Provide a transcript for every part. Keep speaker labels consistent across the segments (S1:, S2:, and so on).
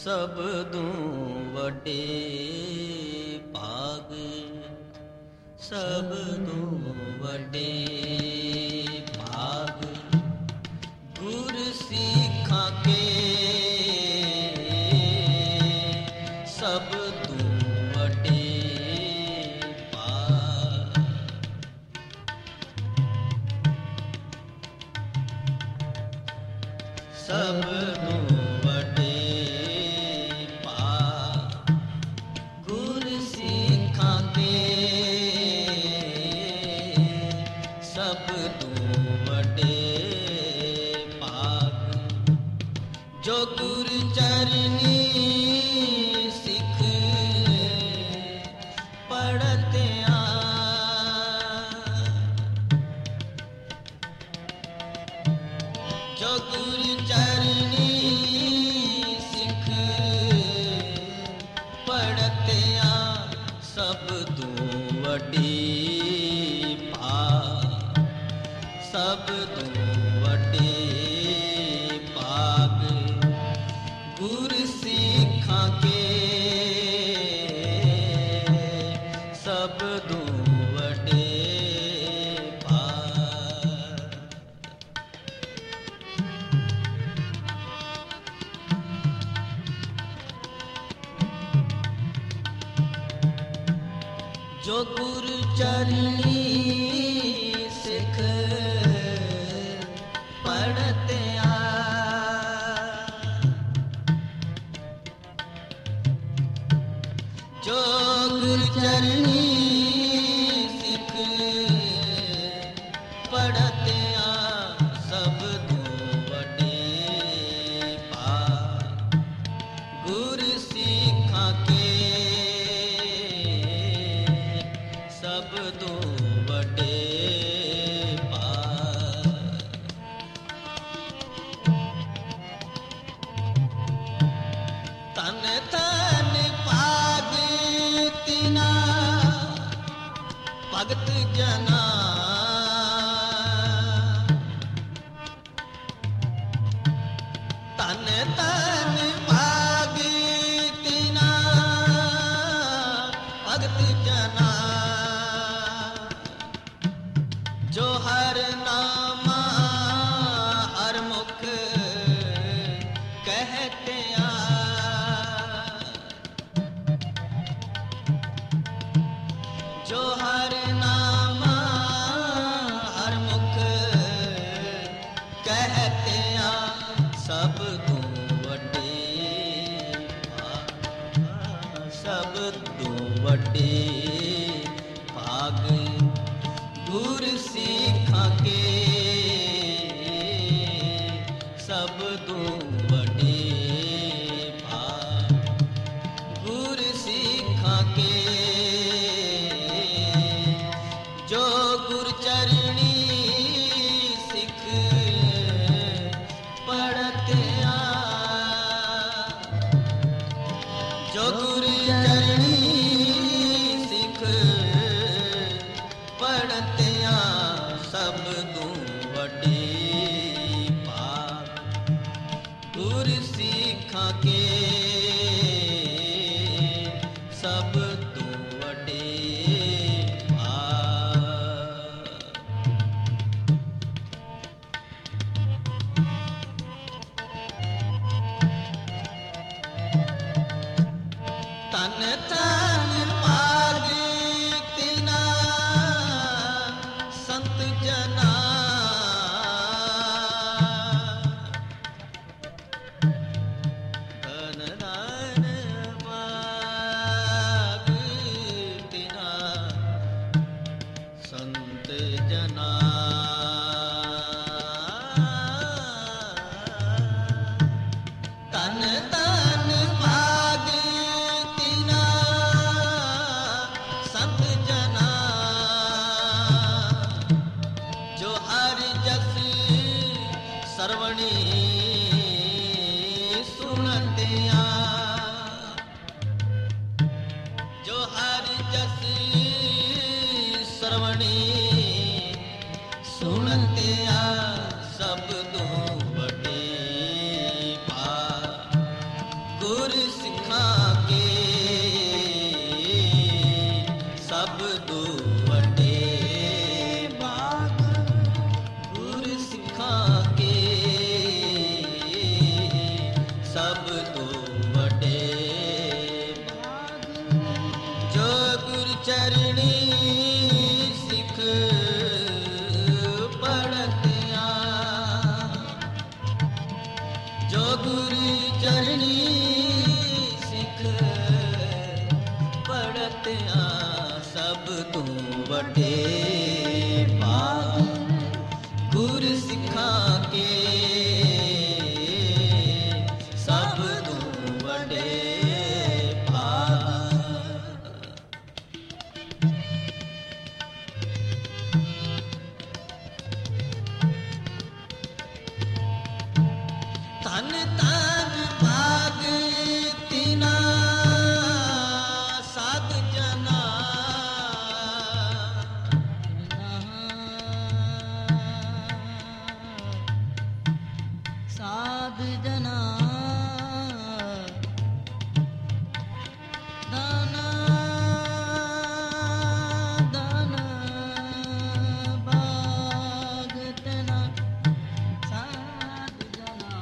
S1: सबदू वडे भाग सबदू वडे भाग गुर सिखा के सबदू वडे भाग सबदू जो गुर चरनी सिख पढ़ते जो गुर चरनी सिख पढ़ते सब तू वडी भाग सब तू वडी गुर सिखा के सबदू वडे भाग जो गुर चरनी सिख पढ़ते जो गुर चरनी सिख पढ़ते सब तू वडे भाग गुर सिखा के सब तू वडे तन तन भगत जना तन तन भाग तीना भगत जना जो हर नामा हर मुख कहते जो हर नामा हर मुख कहते सब तू वडे सब तू वडे भाग गुर सिखा के सब तू वडे भाग गुर सिखा के जो गुर चरनी सिख पढ़ते जो गुर चरनी सिख पढ़ते सब तू वडे भाग गुर सिखा के सब तू वडे तन तन भाग तीना संत जना धन धन भाग तीना संत जना तन तन भाग जो हर जस सरवणी सुनते जो हर जस सरवणी सुनते सब तू वडे भाग गुर ਵੱਡੇ ਭਾਗ ਗੁਰ ਸਿੱਖਾਂ ਕੇ ਸਭ ਤੋਂ ਵੱਡੇ ਭਾਗ। ਧਨ ਧਨ ਭਾਗ ਤਿਨਾ ਸਾਧ ਜਨਾ ਸਾਧ ਜਨਾ ਦਾਨਾ ਦਾਨਾ ਭਾਗ ਤਨਾ ਸਾਧ ਜਨਾ।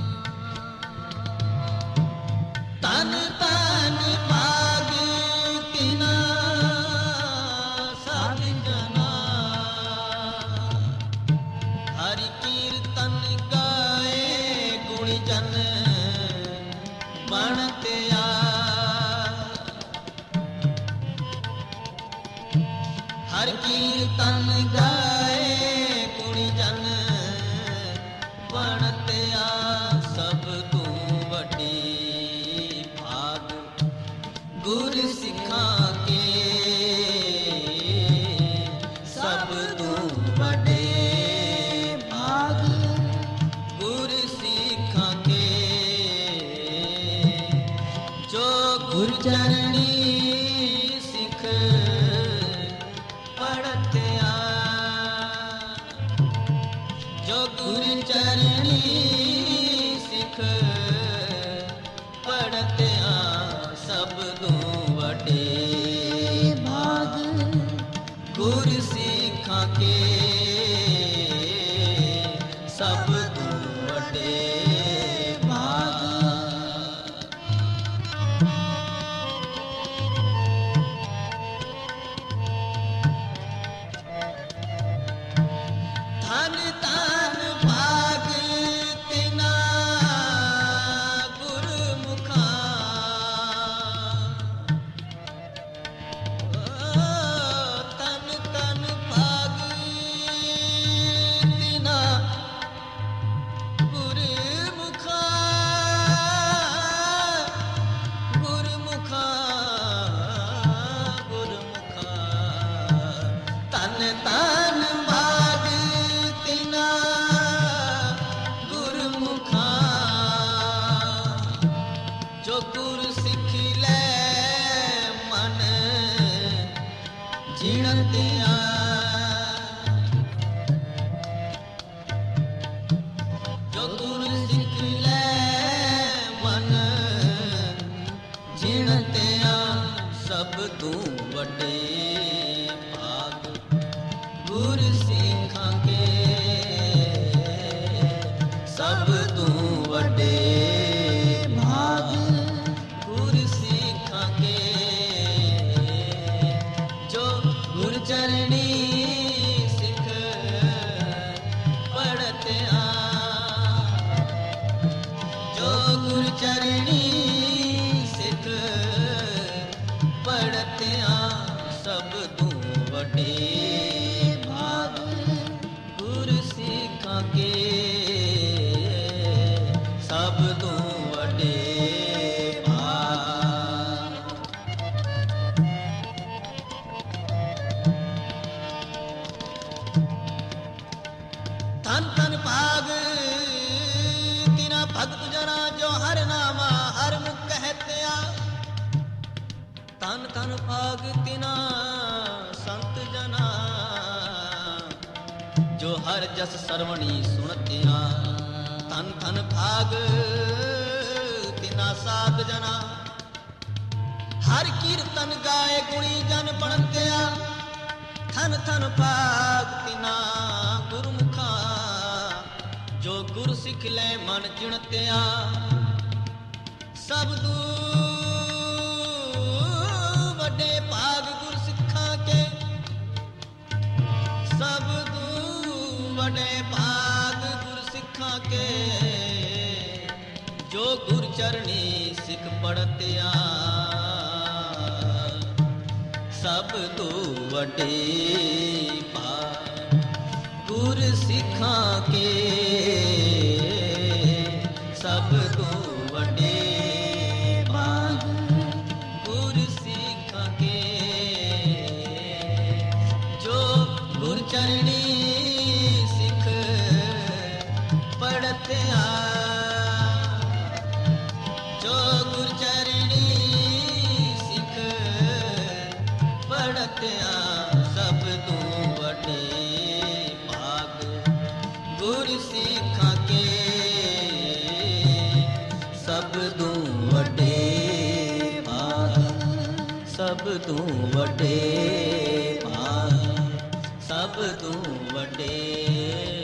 S1: ਤਨ ਤਨ ਭਾਗ ਤਿਨਾ ਸਾਧ ਜਨਾ ਹਰਿ ਕੀਰਤਨ ਗਾਏ ਗੁਣ ਜਨ ਬਣਤਿਆ। ਹਰਿ ਕੀਰਤਨ ਗਾਏ ਗੁਣ ਜਨ ਬਣਤਿਆ ਸਭ ਤੋਂ ਵੱਡੀ ਭਾਗ ਗੁਰ ਸਿੱਖਾਂ ਕੇ ਸਭ ਤੋਂ ਵੱਡੇ ਭਾਗ ਗੁਰ ਸਿੱਖਾਂ ਕੇ ਜੋ ਗੁਰ ਚਰਣੀ ਸਿੱਖ ਪੜਤਿਆ। ਜੋ ਗੁਰ ਚਰਣੀ ਸਿੱਖ ਪੜਤਿਆ ਸਭ ਤੋਂ ਵੱਡੇ ਭਾਗ ਗੁਰ ਸਿੱਖਾਂ ਕੇ ਸਭ ਤੋਂ ਵੱਡੇ ਭਾਗ। ਧਨ ਧਨ ਭਾਗ ਤਿਨਾ ਗੁਰਮੁਖਾਂ ਤਨ ਤਨ ਭਾਗ ਤਿਨਾ ਗੁਰਮੁਖਾਂ ਗੁਰਮੁਖਾਂ ਗੁਰਮੁਖਾਂ ਤਨ ਤਨ ਭਾਗ ਤਿਨਾ ਗੁਰਮੁਖਾਂ ਜੋ ਗੁਰ ਸਿੱਖ ਲੈ ਮਨ ਜਿਣਤਿਆ। ਜੋ ਗੁਰ ਸਿੱਖ ਲੈ ਮਨ ਜਿਣਤਿਆ ਸਭ ਤੋਂ ਵੱਡੇ ਭਾਗ ਗੁਰ ਸਿੱਖਾਂ ਕੇ ਸਭ ਤੋਂ ਵੱਡੇ ਭਾਗ ਗੁਰ ਸਿੱਖਾਂ ਕੇ ਜੋ ਗੁਰ ਚਰਣੀ ਸਿੱਖ ਪੜਤਿਆ। ਜੋ ਗੁਰ ਚਰਣੀ ਸਿੱਖ ਪੜਤਿਆ ਸਭ ਤੋਂ ਵੱਡੇ ਭਾਗ ਗੁਰ ਸਿੱਖਾਂ ਕੇ ਸਭ ਤੋਂ ਵੱਡੇ ਭਾਗ। ਧਨ ਧਨ ਭਾਗ ਤਿਨਾ ਭਗਤ ਜਨਾ ਜੋ ਹਰਿ ਨਾਮਾ ਹਰਿ ਮੁਖ ਕਹਤਿਆ। ਧਨ ਧਨ ਭਾਗ ਤਿਨਾ ਸੰਤ ਜਨਾ ਜੋ ਹਰ ਜਸ ਸਰਵਣੀ ਸੁਣਤਿਆ। ਧਨ ਧਨ ਭਾਗ ਤਿਨਾ ਸਾਧ ਜਨਾ ਹਰ ਕੀਰਤਨ ਗਾਏ ਗੁਣੀ ਜਨ ਬਣਤਿਆ। ਧਨ ਧਨ ਭਾਗ ਤਿਨਾ ਗੁਰਮੁਖਾਂ ਜੋ ਗੁਰ ਸਿੱਖ ਲੈ ਮਨ ਜਿਣਤਿਆ। ਸਭ ਤੋਂ ਵੱਡੇ ਭਾਗ ਗੁਰ ਸਿੱਖਾਂ ਕੇ ਸਭ ਤੋਂ ਵੱਡੇ ਭਾਗ ਗੁਰ ਸਿੱਖਾਂ ਕੇ ਜੋ ਗੁਰ ਚਰਣੀ ਸਿੱਖ ਪੜਤਿਆ। ਸਭ ਤੋਂ ਵੱਡੇ ਭਾਗ ਗੁਰ ਸਿੱਖਾਂ ਕੇ ਸਭ ਤੋਂ ਵੱਡੇ ਭਾਗ ਗੁਰ ਸਿੱਖਾਂ ਕੇ ਜੋ ਗੁਰ ਚਰਣੀ ਸਿੱਖ ਪੜਤਿਆ ਜੋ ਗੁਰ ਚਰਣੀ ਸਿੱਖ ਪੜਤਿਆ ਸਭ ਤੋਂ ਵੱਡੇ ਭਾਗ ਗੁਰ ਸਿੱਖਾਂ ਕੇ ਸਭ ਤੋਂ ਵੱਡੇ ਭਾਗ ਸਭ ਤੋਂ ਵੱਡੇ ਭਾਗ ਸਭ ਤੋਂ ਵੱਡੇ